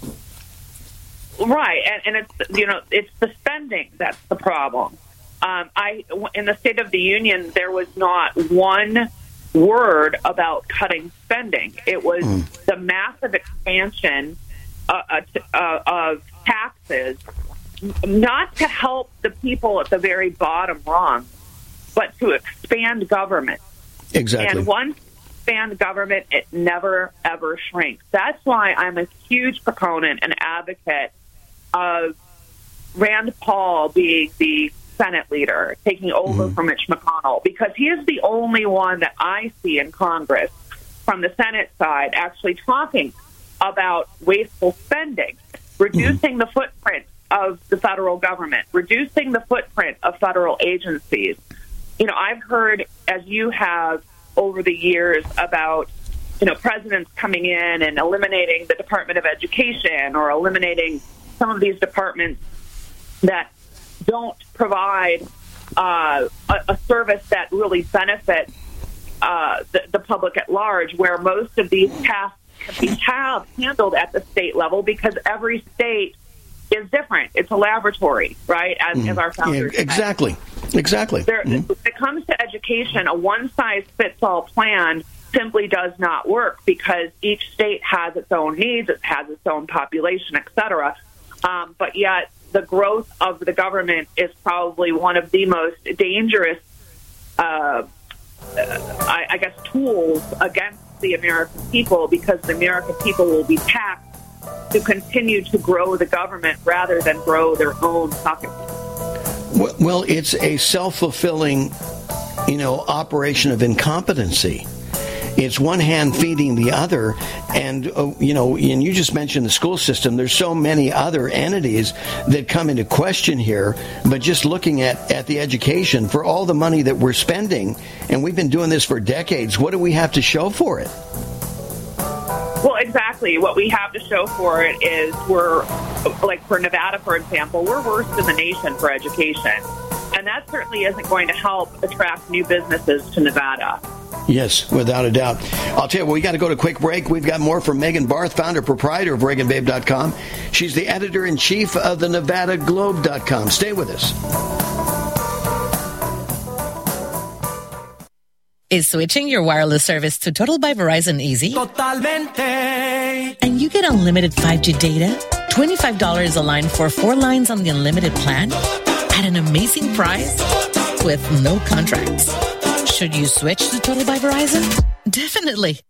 Right, and it's the spending that's the problem. In the State of the Union, there was not one word about cutting spending. It was the massive expansion of taxes, not to help the people at the very bottom rung, but to expand government. Exactly. And once you expand government, it never, ever shrinks. That's why I'm a huge proponent and advocate of Rand Paul being the Senate leader, taking over from Mitch McConnell, because he is the only one that I see in Congress from the Senate side actually talking about wasteful spending, reducing the footprint of the federal government, reducing the footprint of federal agencies. I've heard, as you have over the years, about presidents coming in and eliminating the Department of Education or eliminating some of these departments that don't provide a service that really benefits the public at large, where most of these tasks can be handled at the state level because every state is different. It's a laboratory, right, as our founders said. Exactly. When it comes to education, a one-size-fits-all plan simply does not work because each state has its own needs, it has its own population, et cetera. But yet, the growth of the government is probably one of the most dangerous, tools against the American people, because the American people will be taxed to continue to grow the government rather than grow their own pockets. Well, it's a self-fulfilling, operation of incompetency. It's one hand feeding the other. And, and you just mentioned the school system. There's so many other entities that come into question here. But just looking at the education, for all the money that we're spending, and we've been doing this for decades, what do we have to show for it? Well, exactly. What we have to show for it is for Nevada, for example, we're worst in the nation for education. And that certainly isn't going to help attract new businesses to Nevada. Yes, without a doubt. I'll tell you, we got to go to a quick break. We've got more from Megan Barth, founder, proprietor of ReaganBabe.com. She's the editor-in-chief of the NevadaGlobe.com. Stay with us. Is switching your wireless service to Total by Verizon easy? Totalmente. And you get unlimited 5G data, $25 a line for 4 lines on the unlimited plan, at an amazing price with no contracts. Should you switch to Total by Verizon? Definitely.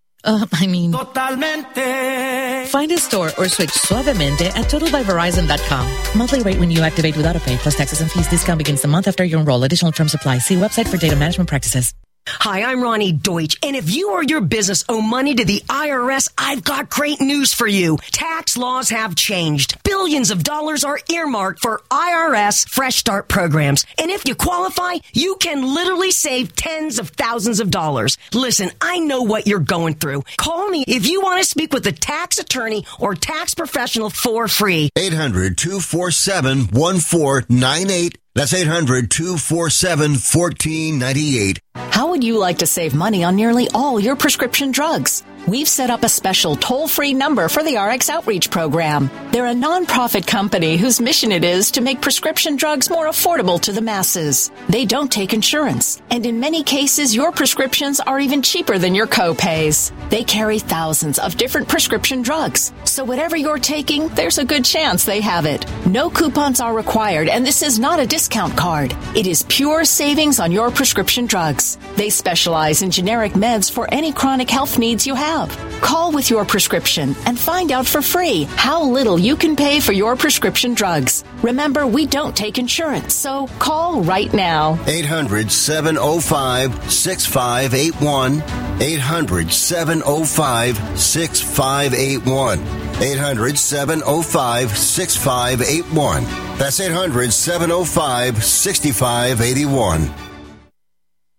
Totalmente. Find a store or switch suavemente at TotalByVerizon.com. Monthly rate when you activate without a pay, plus taxes and fees. Discount begins the month after you enroll. Additional terms apply. See website for data management practices. Hi, I'm Ronnie Deutsch, and if you or your business owe money to the IRS, I've got great news for you. Tax laws have changed. Billions of dollars are earmarked for IRS Fresh Start programs. And if you qualify, you can literally save tens of thousands of dollars. Listen, I know what you're going through. Call me if you want to speak with a tax attorney or tax professional for free. 800-247-1498. That's 800-247-1498. How would you like to save money on nearly all your prescription drugs? We've set up a special toll-free number for the RX Outreach Program. They're a nonprofit company whose mission it is to make prescription drugs more affordable to the masses. They don't take insurance, and in many cases, your prescriptions are even cheaper than your co-pays. They carry thousands of different prescription drugs, so whatever you're taking, there's a good chance they have it. No coupons are required, and this is not a discount card. It is pure savings on your prescription drugs. They specialize in generic meds for any chronic health needs you have. Call with your prescription and find out for free how little you can pay for your prescription drugs. Remember, we don't take insurance, so call right now. 800-705-6581. 800-705-6581. 800-705-6581. That's 800-705-6581.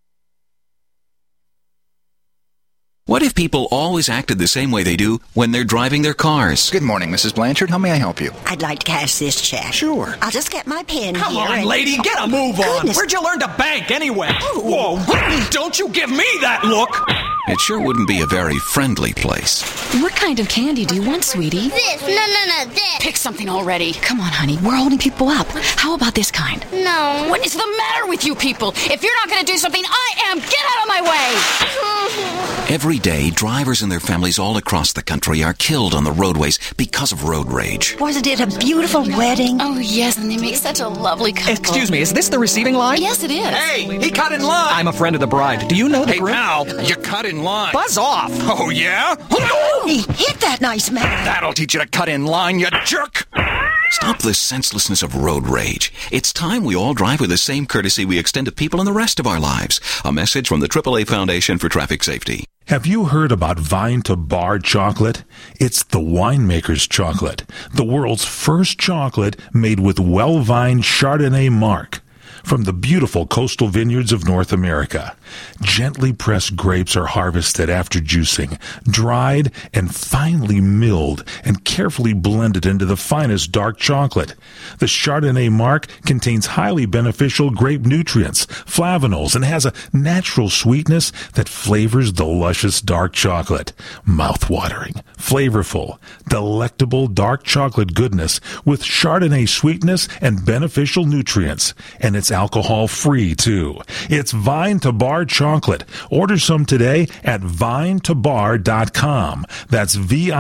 What if people always acted the same way they do when they're driving their cars? Good morning, Mrs. Blanchard. How may I help you? I'd like to cash this check. Sure. I'll just get my pen Come here. on, lady, get a move on. Goodness. Where'd you learn to bank anyway? Whoa, don't you give me that look. It sure wouldn't be a very friendly place. What kind of candy do you want, sweetie? This. No, this. Pick something already. Come on, honey. We're holding people up. How about this kind? No. What is the matter with you people? If you're not going to do something, I am. Get out of my way. Every day, drivers and their families all across the country are killed on the roadways because of road rage. Wasn't it a beautiful wedding? Oh, yes, and they make such a lovely couple. Excuse me, is this the receiving line? Yes, it is. Hey, he cut in line. I'm a friend of the bride. Do you know the groom? Now, you cut in line. Buzz off. Oh, yeah? He hit that nice man. That'll teach you to cut in line, you jerk. Stop the senselessness of road rage. It's time we all drive with the same courtesy we extend to people in the rest of our lives. A message from the AAA Foundation for Traffic Safety. Have you heard about Vine to Bar chocolate? It's the winemaker's chocolate, the world's first chocolate made with well-vined Chardonnay marc from the beautiful coastal vineyards of North America. Gently pressed grapes are harvested after juicing, dried and finely milled and carefully blended into the finest dark chocolate. The Chardonnay marc contains highly beneficial grape nutrients, flavanols, and has a natural sweetness that flavors the luscious dark chocolate. Mouth-watering, flavorful, delectable dark chocolate goodness with Chardonnay sweetness and beneficial nutrients. And it's alcohol-free, too. It's Vine to Bar chocolate. Order some today at vinetobar.com. That's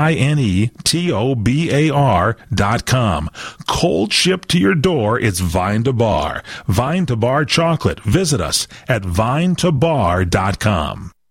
VINETOBAR.com. Cold shipped to your door, it's Vine to Bar. Vine to Bar chocolate. Visit us at vinetobar.com.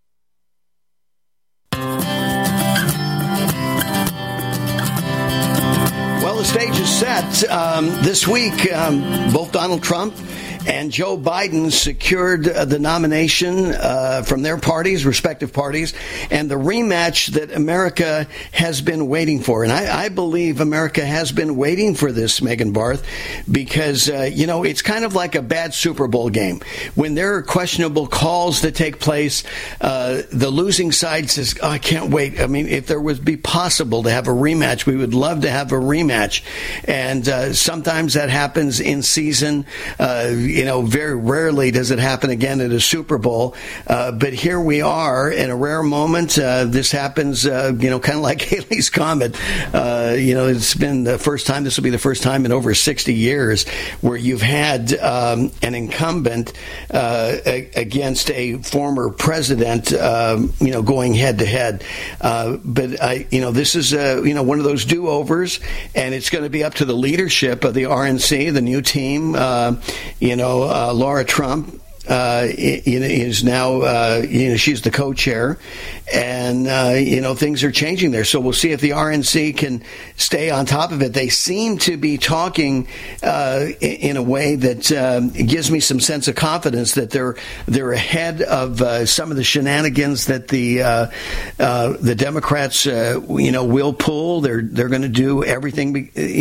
Well, the stage is set. This week, both Donald Trump and Joe Biden secured the nomination from their parties, respective parties, and the rematch that America has been waiting for. And I believe America has been waiting for this, Megan Barth, because, it's kind of like a bad Super Bowl game. When there are questionable calls that take place, the losing side says, I can't wait. I mean, if there would be possible to have a rematch, we would love to have a rematch. And sometimes that happens in season. Very rarely does it happen again at a Super Bowl. But here we are in a rare moment. This happens, kind of like Halley's Comet. It's been the first time, this will be the first time in over 60 years where you've had an incumbent against a former president, going head to head. But this is, one of those do-overs, and it's going to be up to the leadership of the RNC, the new team, Laura Trump is now, she's the co-chair, and, things are changing there. So we'll see if the RNC can stay on top of it. They seem to be talking in a way that gives me some sense of confidence that they're ahead of some of the shenanigans that the Democrats, will pull. They're going to do everything,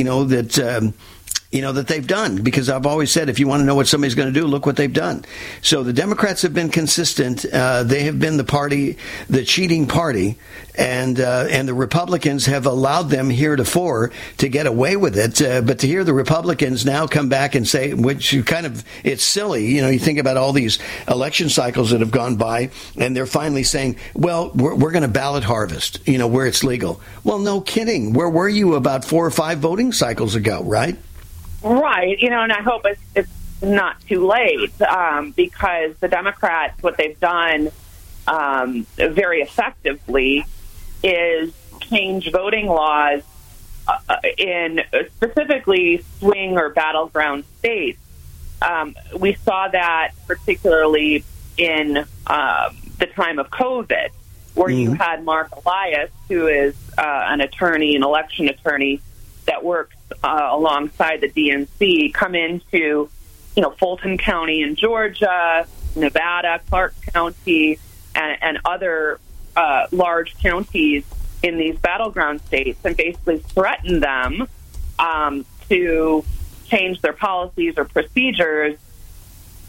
that they've done, because I've always said, if you want to know what somebody's going to do, look what they've done. So the Democrats have been consistent. They have been the cheating party, and the Republicans have allowed them heretofore to get away with it. But to hear the Republicans now come back and say, which it's silly. You think about all these election cycles that have gone by, and they're finally saying, well, we're going to ballot harvest, where it's legal. Well, no kidding. Where were you about 4 or 5 voting cycles ago, right? Right, and I hope it's not too late, because the Democrats, what they've done very effectively is change voting laws in specifically swing or battleground states. We saw that particularly in the time of COVID, where you had Mark Elias, who is an election attorney that works alongside the DNC, come into, Fulton County in Georgia, Nevada, Clark County, and other large counties in these battleground states, and basically threaten them to change their policies or procedures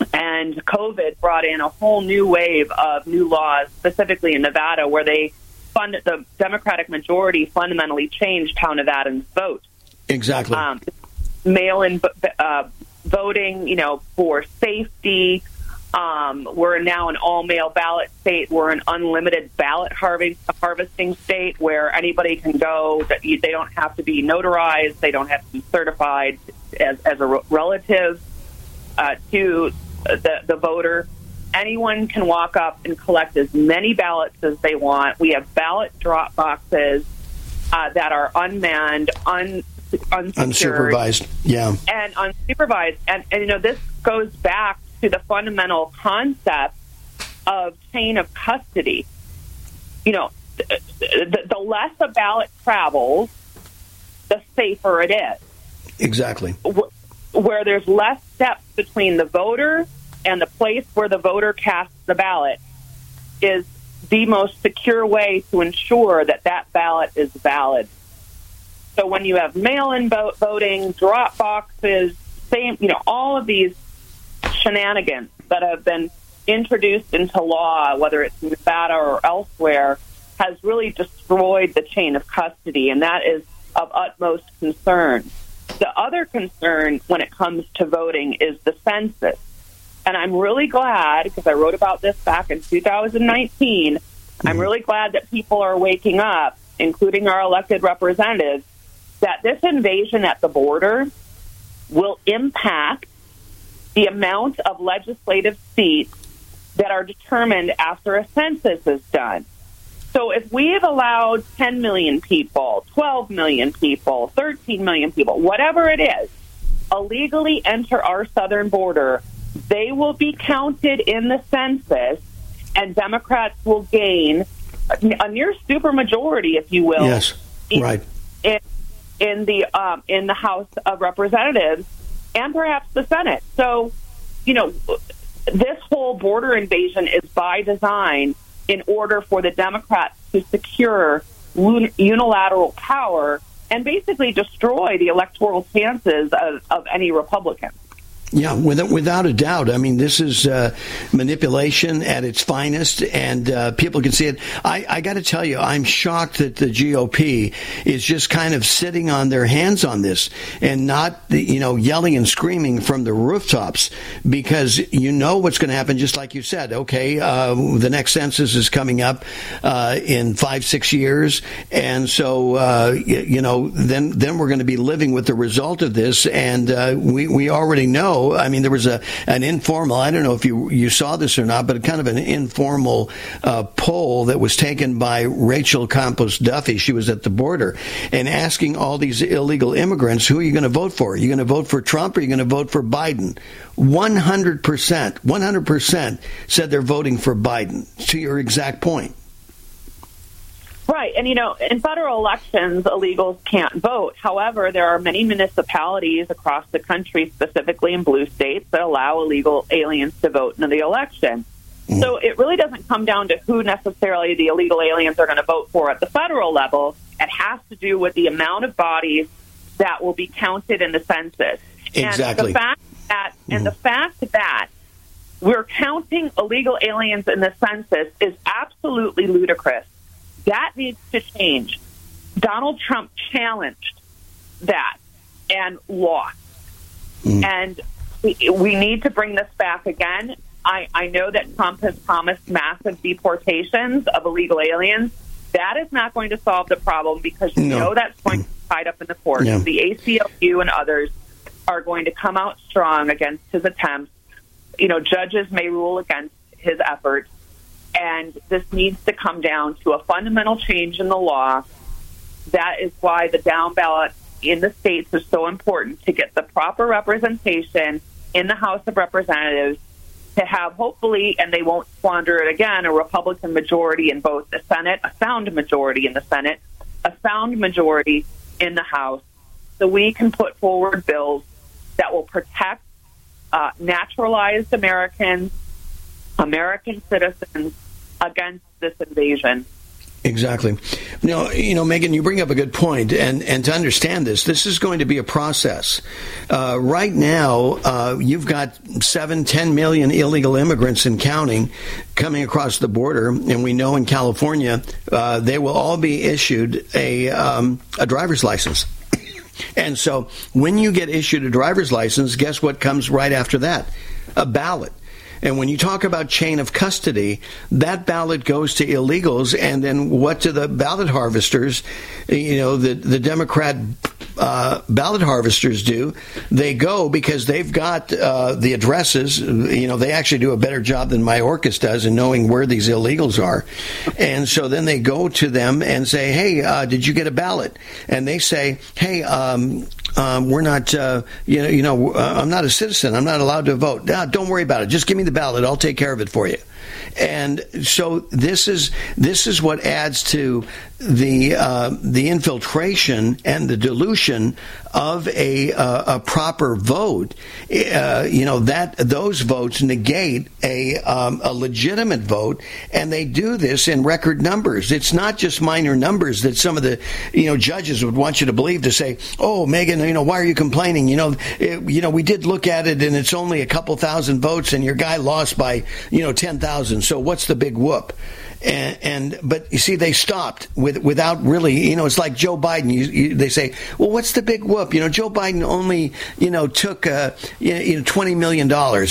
And COVID brought in a whole new wave of new laws, specifically in Nevada, where the Democratic majority fundamentally changed how Nevadans vote. Exactly. Mail-in voting, for safety. We're now an all-mail ballot state. We're an unlimited ballot harvesting state where anybody can go. They don't have to be notarized. They don't have to be certified as a relative to the voter. Anyone can walk up and collect as many ballots as they want. We have ballot drop boxes that are unmanned, unsupervised, and unsupervised. And this goes back to the fundamental concept of chain of custody. The less a ballot travels, the safer it is. Exactly. Where there's less steps between the voter and the place where the voter casts the ballot is the most secure way to ensure that ballot is valid. So when you have mail-in voting, drop boxes, all of these shenanigans that have been introduced into law, whether it's in Nevada or elsewhere, has really destroyed the chain of custody, and that is of utmost concern. The other concern when it comes to voting is the census. And I'm really glad, because I wrote about this back in 2019, I'm really glad that people are waking up, including our elected representatives, that this invasion at the border will impact the amount of legislative seats that are determined after a census is done. So if we've allowed 10 million people, 12 million people, 13 million people, whatever it is, illegally enter our southern border, they will be counted in the census, and Democrats will gain a near supermajority, if you will, yes, right, in the House of Representatives and perhaps the Senate. So, this whole border invasion is by design in order for the Democrats to secure unilateral power and basically destroy the electoral chances of any Republican. Yeah, without a doubt. I mean, this is manipulation at its finest, and people can see it. I got to tell you, I'm shocked that the GOP is just kind of sitting on their hands on this and not, yelling and screaming from the rooftops, because what's going to happen, just like you said. Okay, the next census is coming up in 5-6 years, and so then we're going to be living with the result of this, and we already know. I mean, there was an informal, I don't know if you saw this or not, but kind of an informal poll that was taken by Rachel Campos Duffy. She was at the border and asking all these illegal immigrants, who are you going to vote for? Are you going to vote for Trump or are you going to vote for Biden? 100% said they're voting for Biden, to your exact point. Right. And, in federal elections, illegals can't vote. However, there are many municipalities across the country, specifically in blue states, that allow illegal aliens to vote in the election. So it really doesn't come down to who necessarily the illegal aliens are going to vote for at the federal level. It has to do with the amount of bodies that will be counted in the census. Exactly. And the fact that we're counting illegal aliens in the census is absolutely ludicrous. That needs to change. Donald Trump challenged that and lost. And we need to bring this back again. I know that Trump has promised massive deportations of illegal aliens. That is not going to solve the problem, because you know that's going to be tied up in the courts. Yeah. The ACLU and others are going to come out strong against his attempts. Judges may rule against his efforts. And this needs to come down to a fundamental change in the law. That is why the down ballot in the states is so important, to get the proper representation in the House of Representatives, to have, hopefully, and they won't squander it again, a Republican majority in both the Senate, a sound majority in the Senate, a sound majority in the House, so we can put forward bills that will protect naturalized Americans, American citizens, against this invasion. Exactly. Megan, you bring up a good point, and to understand this is going to be a process. Right now, you've got 7-10 million illegal immigrants and counting coming across the border, and we know in California they will all be issued a driver's license. And so when you get issued a driver's license, guess what comes right after that? A ballot. And when you talk about chain of custody, that ballot goes to illegals, and then what do the ballot harvesters, the Democrat ballot harvesters do? They go because they've got the addresses. They actually do a better job than Mayorkas does in knowing where these illegals are. And so then they go to them and say, hey, did you get a ballot? And they say, hey, we're not, I'm not a citizen. I'm not allowed to vote. No, don't worry about it. Just give me the ballot. I'll take care of it for you. And so this is what adds to the infiltration and the dilution of a proper vote. That those votes negate a legitimate vote, and they do this in record numbers. It's not just minor numbers that some of the judges would want you to believe, to say, oh, Megan, why are you complaining? We did look at it, and it's only a couple thousand votes, and your guy lost by 10,000. So what's the big whoop? But you see, they stopped without really, it's like Joe Biden. They say, well, what's the big whoop? Joe Biden only, took, $20 million.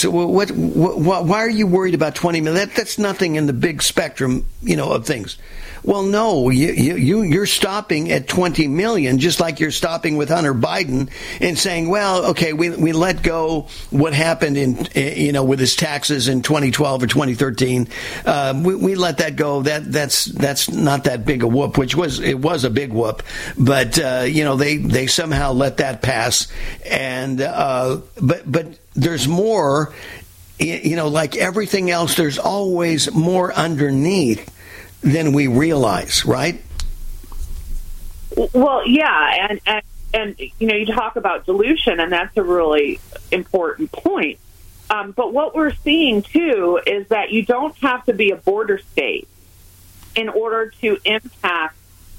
Why are you worried about $20 million? That's nothing in the big spectrum, of things. Well, no, you're stopping at 20 million, just like you're stopping with Hunter Biden and saying, well, okay, we let go what happened in, with his taxes in 2012 or 2013. We let that go. That's not that big a whoop, it was a big whoop, but, they somehow let that pass. And, but there's more, like everything else, there's always more underneath than we realize, right? Well, yeah, and you talk about dilution, and that's a really important point. But what we're seeing too is that you don't have to be a border state in order to impact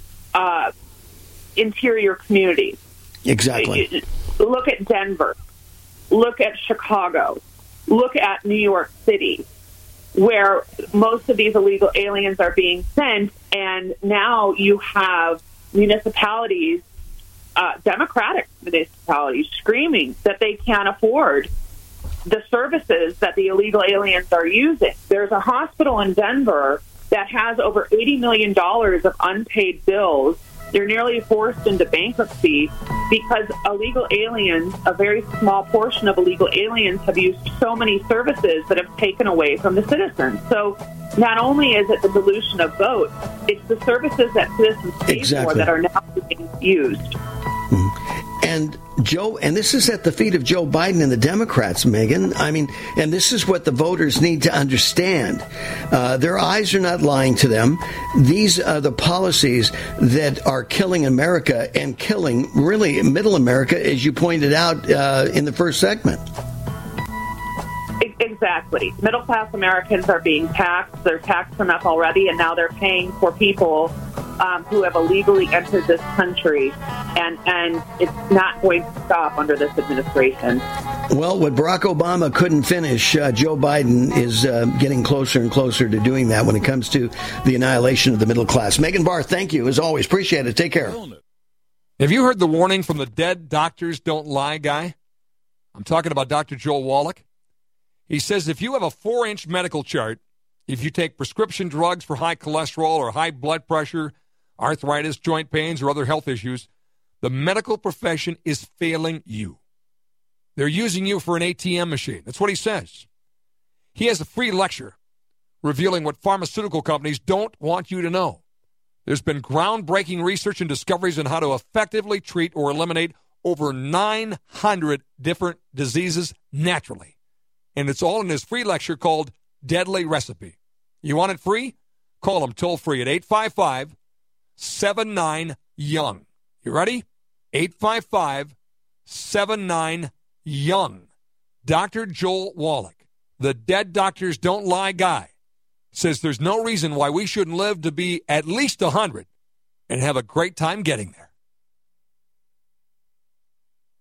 interior communities. Exactly. Look at Denver. Look at Chicago. Look at New York City, where most of these illegal aliens are being sent, and now you have municipalities, Democratic municipalities, screaming that they can't afford the services that the illegal aliens are using. There's a hospital in Denver that has over $80 million of unpaid bills. They're nearly forced into bankruptcy because illegal aliens, a very small portion of illegal aliens, have used so many services that have taken away from the citizens. So not only is it the dilution of votes, it's the services that citizens pay for that are now being used. And this is at the feet of Joe Biden and the Democrats, Megan. I mean, and this is what the voters need to understand. Their eyes are not lying to them. These are the policies that are killing America and killing, really, middle America, as you pointed out in the first segment. Exactly. Middle-class Americans are being taxed. They're taxed enough already, and now they're paying for people who have illegally entered this country, and it's not going to stop under this administration. Well, what Barack Obama couldn't finish, Joe Biden is getting closer and closer to doing that when it comes to the annihilation of the middle class. Megan Barr, thank you, as always. Appreciate it. Take care. Have you heard the warning from the dead doctors don't lie guy? I'm talking about Dr. Joel Wallach. He says if you have a 4-inch medical chart, if you take prescription drugs for high cholesterol or high blood pressure, arthritis, joint pains, or other health issues, the medical profession is failing you. They're using you for an ATM machine. That's what he says. He has a free lecture revealing what pharmaceutical companies don't want you to know. There's been groundbreaking research and discoveries on how to effectively treat or eliminate over 900 different diseases naturally. And it's all in his free lecture called Deadly Recipe. You want it free? Call him toll free at 855-79-YOUNG. You ready? 855-79-YOUNG. Dr. Joel Wallach, the Dead Doctors Don't Lie guy. says there's no reason why we shouldn't live to be at least 100 and have a great time getting there.